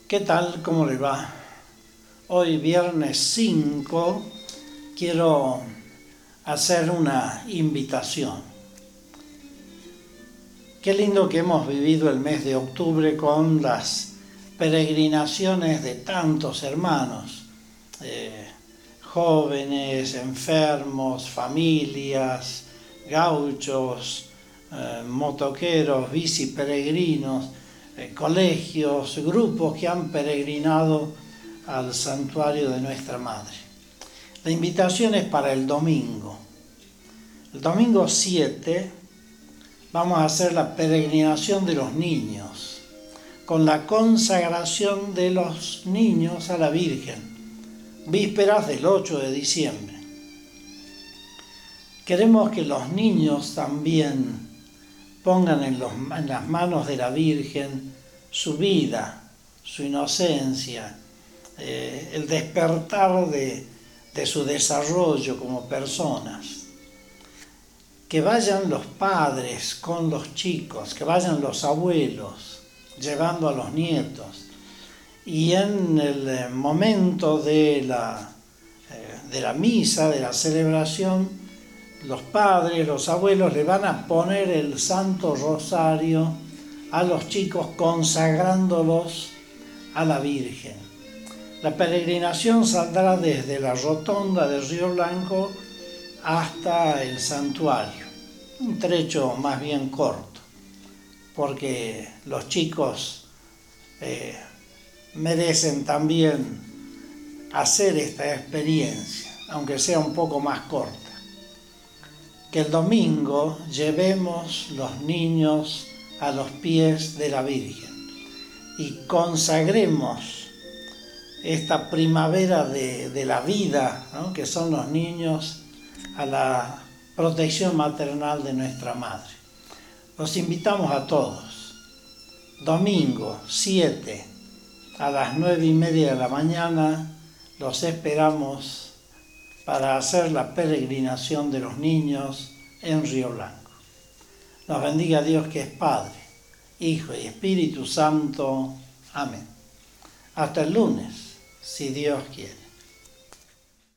¿Qué tal? ¿Cómo le va? Hoy viernes 5 quiero hacer una invitación. Qué lindo que hemos vivido el mes de octubre con las peregrinaciones de tantos hermanos, jóvenes, enfermos, familias, gauchos, motoqueros, bici peregrinos, colegios, grupos que han peregrinado al santuario de nuestra Madre. La invitación es para el domingo. El domingo 7 vamos a hacer la peregrinación de los niños, con la consagración de los niños a la Virgen, vísperas del 8 de diciembre. Queremos que los niños también pongan en las manos de la Virgen su vida, su inocencia, el despertar de su desarrollo como personas. Que vayan los padres con los chicos, que vayan los abuelos llevando a los nietos. Y en el momento de la misa, de la celebración, los padres, los abuelos le van a poner el Santo Rosario a los chicos consagrándolos a la Virgen. La peregrinación saldrá desde la rotonda de Río Blanco hasta el santuario, un trecho más bien corto, porque los chicos merecen también hacer esta experiencia, aunque sea un poco más corta. Que el domingo llevemos los niños a los pies de la Virgen y consagremos esta primavera de la vida, ¿no?, que son los niños, a la protección maternal de nuestra Madre. Los invitamos a todos. Domingo 7 a las 9:30 de la mañana los esperamos para hacer la peregrinación de los niños en Río Blanco. Nos bendiga Dios, que es Padre, Hijo y Espíritu Santo. Amén. Hasta el lunes, si Dios quiere.